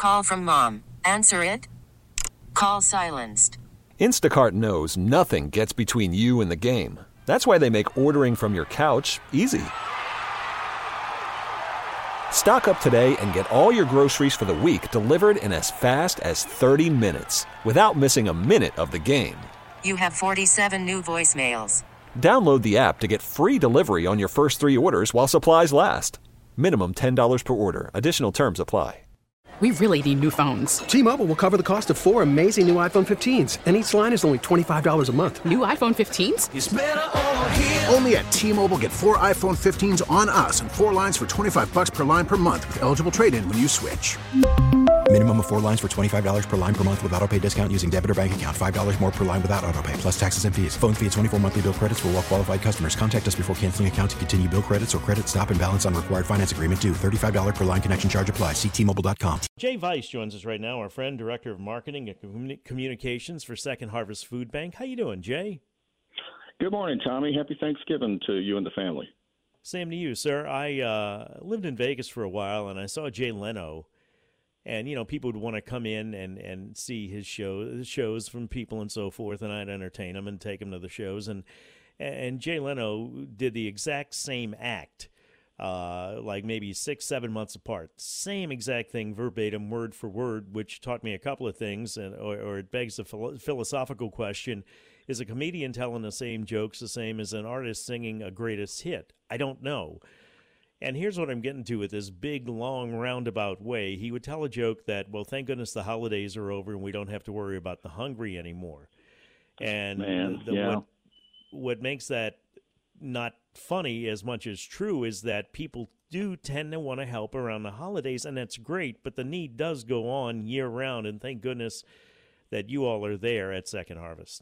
Call from mom. Answer it. Call silenced. Instacart knows nothing gets between you and the game. That's why they make ordering from your couch easy. Stock up today and get all your groceries for the week delivered in as fast as 30 minutes without missing a minute of the game. You have 47 new voicemails. Download the app to get free delivery on your first 3 orders while supplies last. Minimum $10 per order. Additional terms apply. We really need new phones. T-Mobile will cover the cost of 4 amazing new iPhone 15s, and each line is only $25 a month. New iPhone 15s? It's better over here. Only at T-Mobile, get 4 iPhone 15s on us and 4 lines for $25 per line per month with eligible trade-in when you switch. Minimum of 4 lines for $25 per line per month with autopay discount using debit or bank account. $5 more per line without autopay, plus taxes and fees. Phone fee at 24 monthly bill credits for well-qualified customers. Contact us before canceling account to continue bill credits or credit stop and balance on required finance agreement due. $35 per line connection charge applies. See T-Mobile.com. Jay Weiss joins us right now, our friend, Director of Marketing and Communications for Second Harvest Food Bank. How you doing, Jay? Good morning, Tommy. Happy Thanksgiving to you and the family. Same to you, sir. I lived in Vegas for a while, and I saw Jay Leno. And, you know, people would want to come in and see his shows from people and so forth, and I'd entertain them and take them to the shows. And Jay Leno did the exact same act, like maybe 6-7 months apart. Same exact thing, verbatim, word for word, which taught me a couple of things, or it begs the philosophical question, is a comedian telling the same jokes the same as an artist singing a greatest hit? I don't know. And here's what I'm getting to with this big, long, roundabout way. He would tell a joke that, well, thank goodness the holidays are over and we don't have to worry about the hungry anymore. And what makes that not funny as much as true is that people do tend to want to help around the holidays, and that's great, but the need does go on year-round, and thank goodness that you all are there at Second Harvest.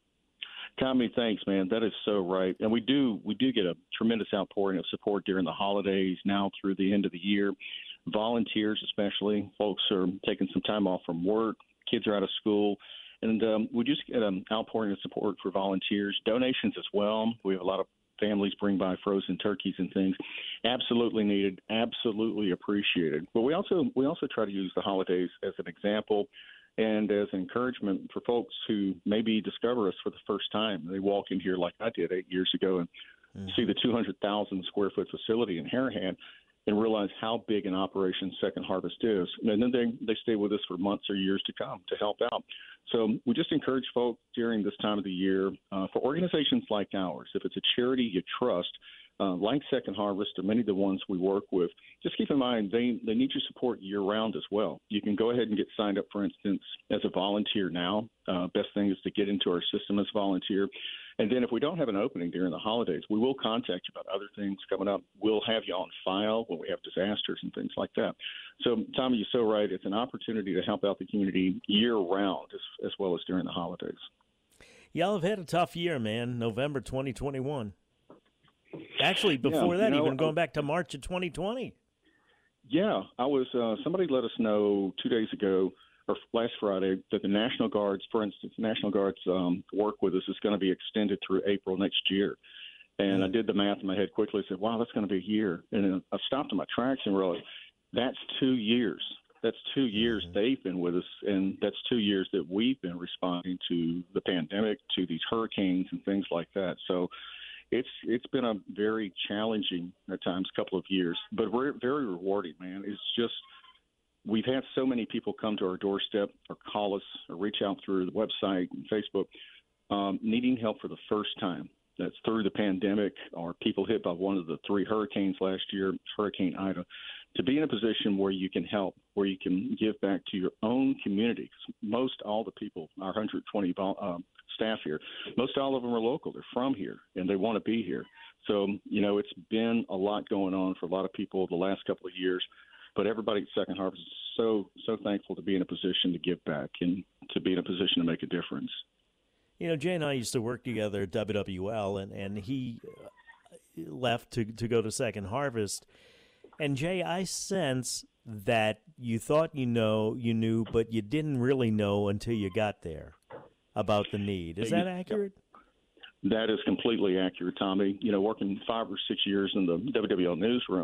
Tommy, thanks, man. That is so right. And we do get a tremendous outpouring of support during the holidays, now through the end of the year. Volunteers especially. Folks are taking some time off from work. Kids are out of school. And we just get an outpouring of support for volunteers. Donations as well. We have a lot of families bring by frozen turkeys and things. Absolutely needed, absolutely appreciated. But we also try to use the holidays as an example and as encouragement for folks who maybe discover us for the first time. They walk in here like I did 8 years ago and see the 200,000 square foot facility in Harahan and realize how big an operation Second Harvest is. And then they stay with us for months or years to come to help out. So we just encourage folks during this time of the year for organizations like ours, if it's a charity you trust, like Second Harvest or many of the ones we work with, just keep in mind they need your support year-round as well. You can go ahead and get signed up, for instance, as a volunteer now. Best thing is to get into our system as a volunteer. And then if we don't have an opening during the holidays, we will contact you about other things coming up. We'll have you on file when we have disasters and things like that. So, Tommy, you're so right. It's an opportunity to help out the community year-round as well as during the holidays. Y'all have had a tough year, man, November 2021. Actually, before that, even going back to March of 2020. Yeah, I was. Somebody let us know 2 days ago, or last Friday, that the National Guards, for instance, National Guards work with us is going to be extended through April next year. And I did the math in my head quickly. Said, "Wow, that's going to be a year." And I stopped in my tracks and realized that's 2 years. That's 2 years they've been with us, and that's 2 years that we've been responding to the pandemic, to these hurricanes and things like that. So it's been a very challenging at times couple of years, but very rewarding, man. It's just we've had so many people come to our doorstep or call us or reach out through the website and Facebook needing help for the first time. That's through the pandemic or people hit by one of the 3 hurricanes last year, Hurricane Ida, to be in a position where you can help, where you can give back to your own community. Most all the people, our 120 staff here, most all of them are local. They're from here, and they want to be here. So, it's been a lot going on for a lot of people the last couple of years, but everybody at Second Harvest is so thankful to be in a position to give back and to be in a position to make a difference. Jay and I used to work together at WWL, and he left to go to Second Harvest. And, Jay, I sense that you thought you knew, but you didn't really know until you got there about the need. Is that accurate? That is completely accurate, Tommy. Working 5 or 6 years in the WWL newsroom,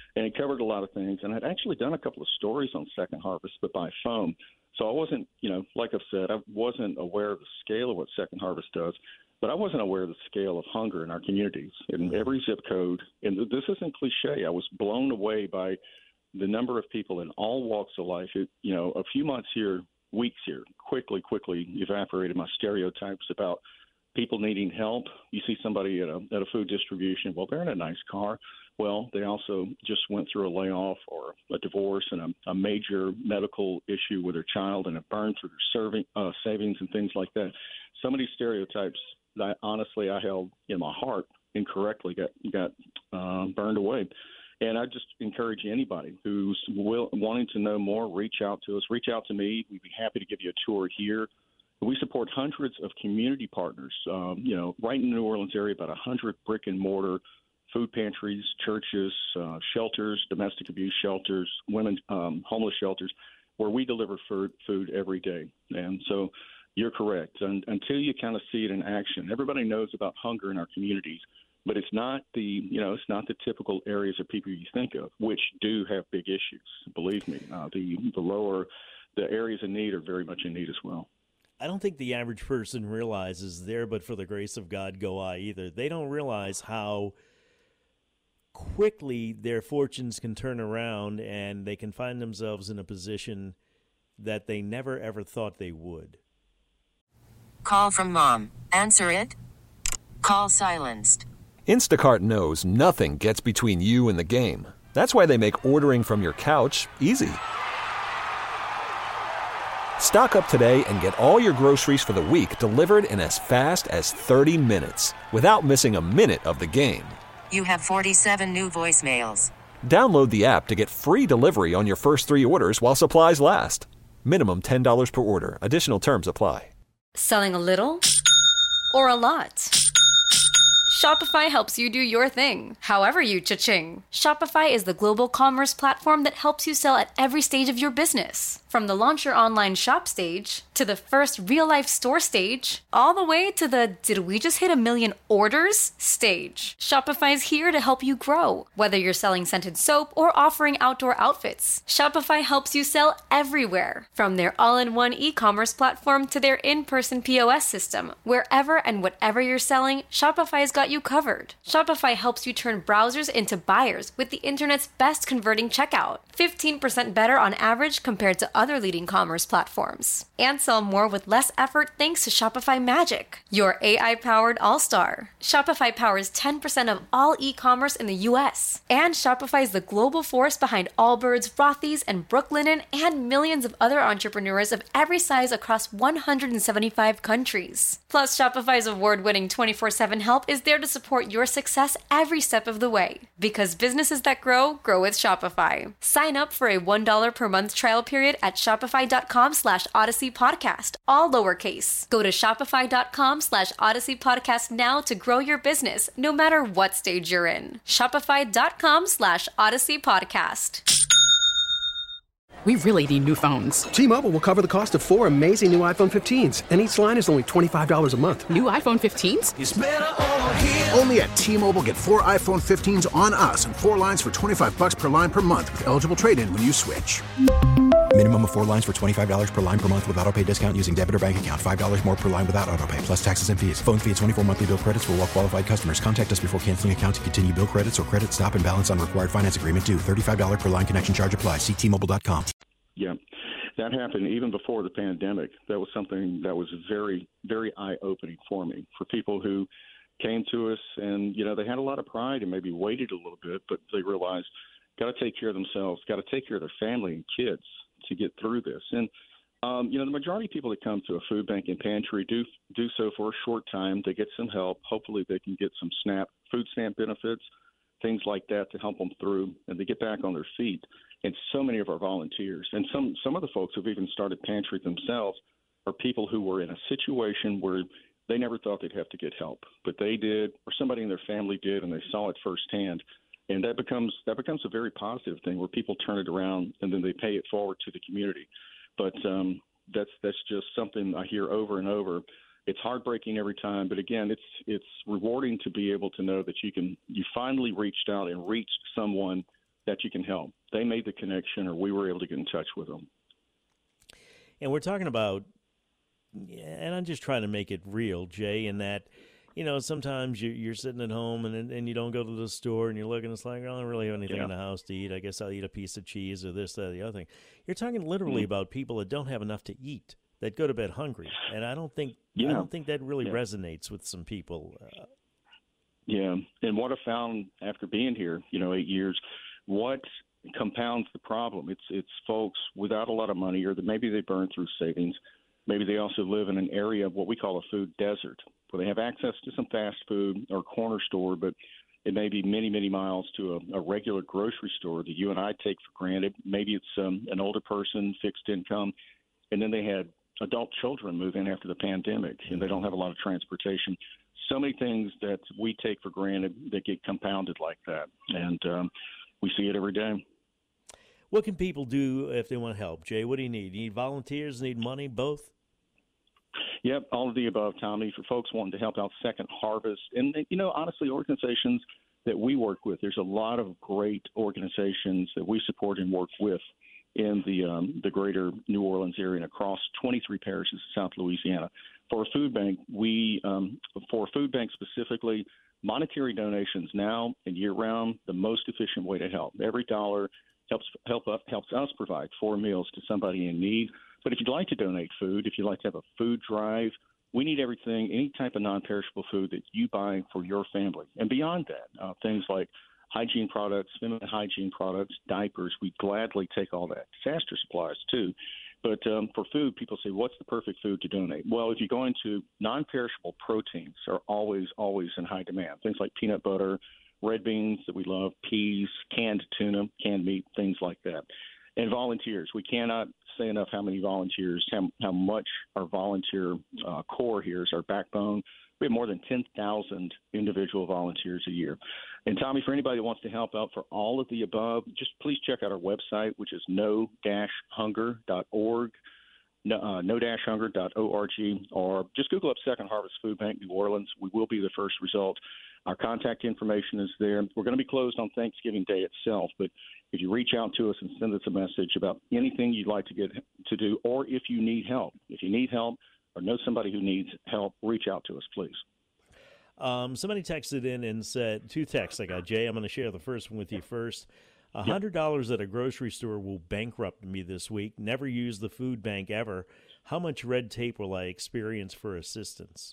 And it covered a lot of things. And I'd actually done a couple of stories on Second Harvest, but by phone. So I wasn't, like I've said, I wasn't aware of the scale of what Second Harvest does, but I wasn't aware of the scale of hunger in our communities. In every zip code, and this isn't cliche, I was blown away by the number of people in all walks of life. A few months here, weeks here, quickly evaporated my stereotypes about people needing help. You see somebody at a food distribution, well, they're in a nice car. Well, they also just went through a layoff or a divorce and a major medical issue with their child and a burn through their savings and things like that. Some of these stereotypes that honestly I held in my heart incorrectly got burned away. And I just encourage anybody who's wanting to know more, reach out to us. Reach out to me. We'd be happy to give you a tour here. We support hundreds of community partners. Right in the New Orleans area, about 100 brick and mortar food pantries, churches, shelters, domestic abuse shelters, women homeless shelters, where we deliver food every day. And so you're correct. Until you kind of see it in action, everybody knows about hunger in our communities, but it's not the typical areas of people you think of, which do have big issues. Believe me, the areas in need are very much in need as well. I don't think the average person realizes there, but for the grace of God go I either. They don't realize how quickly their fortunes can turn around and they can find themselves in a position that they never ever thought they would. Call from mom. Answer it. Call silenced. Instacart knows nothing gets between you and the game. That's why they make ordering from your couch easy. Stock up today and get all your groceries for the week delivered in as fast as 30 minutes without missing a minute of the game. You have 47 new voicemails. Download the app to get free delivery on your first 3 orders while supplies last. Minimum $10 per order. Additional terms apply. Selling a little or a lot? Shopify helps you do your thing, however you cha-ching. Shopify is the global commerce platform that helps you sell at every stage of your business. From the launch your online shop stage, to the first real-life store stage, all the way to the did we just hit 1 million orders stage. Shopify's here to help you grow. Whether you're selling scented soap or offering outdoor outfits, Shopify helps you sell everywhere. From their all-in-one e-commerce platform to their in-person POS system, wherever and whatever you're selling, Shopify's got you covered. Shopify helps you turn browsers into buyers with the internet's best converting checkout. 15% better on average compared to other leading commerce platforms. And sell more with less effort thanks to Shopify Magic, your AI-powered all-star. Shopify powers 10% of all e-commerce in the U.S. And Shopify is the global force behind Allbirds, Rothy's, and Brooklinen, and millions of other entrepreneurs of every size across 175 countries. Plus, Shopify's award-winning 24/7 help is there to support your success every step of the way. Because businesses that grow with Shopify. Sign up for a $1 per month trial period at shopify.com/Odyssey Podcast, all lowercase. Go to shopify.com/Odyssey Podcast now to grow your business, no matter what stage you're in. Shopify.com/Odyssey Podcast. We really need new phones. T-Mobile will cover the cost of 4 amazing new iPhone 15s, and each line is only $25 a month. New iPhone 15s? It's better over here. Only at T-Mobile, get 4 iPhone 15s on us and 4 lines for $25 per line per month with eligible trade-in when you switch. Minimum of 4 lines for $25 per line per month with autopay discount using debit or bank account. $5 more per line without autopay, plus taxes and fees. Phone fee at 24 monthly bill credits for well-qualified customers. Contact us before canceling account to continue bill credits or credit stop and balance on required finance agreement due. $35 per line connection charge applies. See T-Mobile.com. Yeah, that happened even before the pandemic. That was something that was very, very eye-opening for me, for people who came to us and, they had a lot of pride and maybe waited a little bit, but they realized, got to take care of themselves, got to take care of their family and kids to get through this. And, the majority of people that come to a food bank and pantry do so for a short time. They get some help. Hopefully they can get some food stamp benefits, things like that to help them through, and they get back on their feet. And so many of our volunteers and some of the folks who've even started pantry themselves are people who were in a situation where they never thought they'd have to get help, but they did, or somebody in their family did, and they saw it firsthand. And that becomes a very positive thing where people turn it around and then they pay it forward to the community. But that's just something I hear over and over. It's heartbreaking every time, but again, it's rewarding to be able to know that you finally reached out and reached someone that you can help. They made the connection, or we were able to get in touch with them. And we're talking about, and I'm just trying to make it real, Jay, in that, sometimes you're sitting at home and you don't go to the store and you're looking, it's like, I don't really have anything in the house to eat. I guess I'll eat a piece of cheese or this, that, or the other thing. You're talking literally about people that don't have enough to eat, that go to bed hungry. And I don't think that really resonates with some people. Yeah. And what I found after being here, 8 years, what compounds the problem? It's folks without a lot of money, or that maybe they burn through savings. Maybe they also live in an area of what we call a food desert, where they have access to some fast food or corner store, but it may be many, many miles to a regular grocery store that you and I take for granted. Maybe it's an older person, fixed income, and then they had adult children move in after the pandemic, and they don't have a lot of transportation. So many things that we take for granted that get compounded like that, and we see it every day. What can people do if they want help, Jay? What do you need? You need volunteers, need money, both? Yep, all of the above, Tommy. For folks wanting to help out Second Harvest, and honestly, organizations that we work with, there's a lot of great organizations that we support and work with in the greater New Orleans area and across 23 parishes in South Louisiana. For a food bank, specifically, monetary donations now and year-round, the most efficient way to help. Every dollar helps us provide 4 meals to somebody in need. But if you'd like to donate food, if you'd like to have a food drive, we need everything, any type of non-perishable food that you buy for your family. And beyond that, things like hygiene products, feminine hygiene products, diapers, we gladly take all that. Disaster supplies, too. But for food, people say, what's the perfect food to donate? Well, if you go into non-perishable proteins are always, always in high demand. Things like peanut butter, red beans that we love, peas, canned tuna, canned meat, things like that. And volunteers. We cannot say enough how many volunteers, how much our volunteer core here is our backbone. We have more than 10,000 individual volunteers a year. And, Tommy, for anybody that wants to help out for all of the above, just please check out our website, which is no-hunger.org, no-hunger.org, or just Google up Second Harvest Food Bank New Orleans. We will be the first result. Our contact information is there. We're going to be closed on Thanksgiving Day itself, but if you reach out to us and send us a message about anything you'd like to do, or if you need help, or know somebody who needs help, reach out to us, please. Somebody texted in and said, 2 texts I got, Jay. I'm going to share the first one with you first. $100 at a grocery store will bankrupt me this week. Never use the food bank ever. How much red tape will I experience for assistance?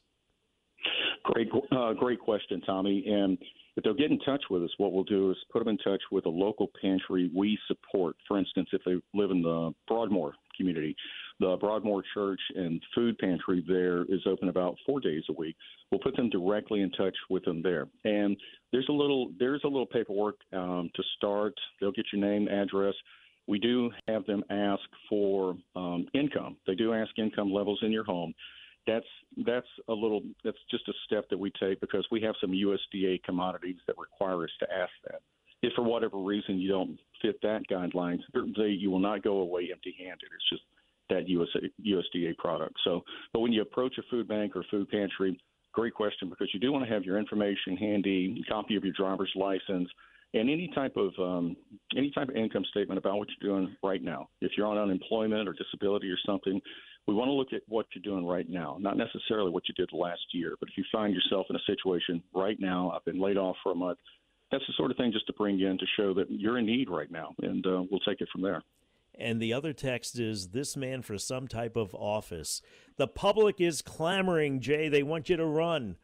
Great question, Tommy. And if they'll get in touch with us, what we'll do is put them in touch with a local pantry we support. For instance, if they live in the Broadmoor community, the Broadmoor Church and Food Pantry there is open about 4 days a week. We'll put them directly in touch with them there. And there's a little paperwork to start. They'll get your name, address. We do have them ask for income. They do ask income levels in your home. That's just a step that we take because we have some USDA commodities that require us to ask that. If for whatever reason you don't fit that guidelines, you will not go away empty-handed. It's just that USDA product. So, but when you approach a food bank or food pantry, great question, because you do want to have your information handy, a copy of your driver's license, and any type of income statement about what you're doing right now. If you're on unemployment or disability or something, we want to look at what you're doing right now, not necessarily what you did last year. But if you find yourself in a situation right now, I've been laid off for a month, that's the sort of thing just to bring you in to show that you're in need right now, and we'll take it from there. And the other text is, this man for some type of office. The public is clamoring, Jay. They want you to run.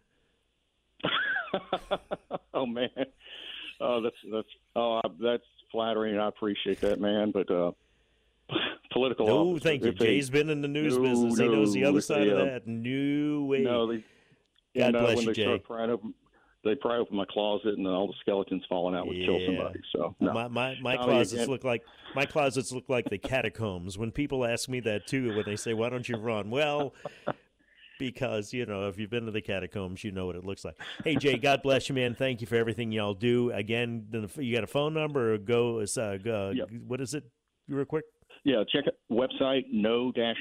Oh, man. That's flattering. I appreciate that, man. But political. No, thank you. Jay's been in the news business. He knows the other side of that. No way. God bless you, Jay. They pry open my closet, and all the skeletons falling out would kill somebody. So no. my closets look like the catacombs. When people ask me that too, when they say, "Why don't you run?" Well, because if you've been to the catacombs, you know what it looks like. Hey, Jay, God bless you, man. Thank you for everything y'all do. Again, you got a phone number? Or go. Yep. What is it? Real quick. Yeah, check out website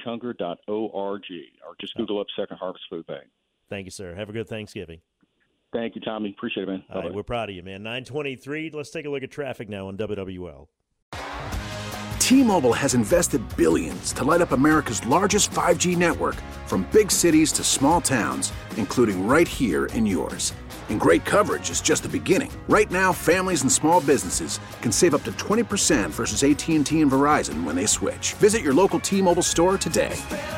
no-hunger.org, or just Google up Second Harvest Food Bank. Thank you, sir. Have a good Thanksgiving. Thank you, Tommy. Appreciate it, man. All right, we're proud of you, man. 9:23. Let's take a look at traffic now on WWL. T-Mobile has invested billions to light up America's largest 5G network, from big cities to small towns, including right here in yours. And great coverage is just the beginning. Right now, families and small businesses can save up to 20% versus AT&T and Verizon when they switch. Visit your local T-Mobile store today.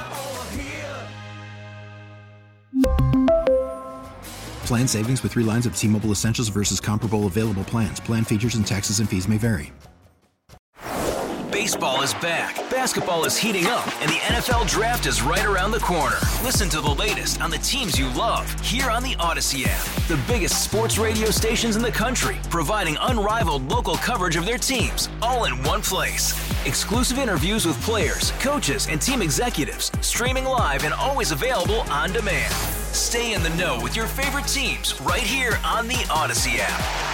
Plan savings with 3 lines of T-Mobile Essentials versus comparable available plans. Plan features and taxes and fees may vary. Baseball is back, basketball is heating up, and the NFL Draft is right around the corner. Listen to the latest on the teams you love here on the Odyssey app. The biggest sports radio stations in the country, providing unrivaled local coverage of their teams, all in one place. Exclusive interviews with players, coaches, and team executives, streaming live and always available on demand. Stay in the know with your favorite teams right here on the Odyssey app.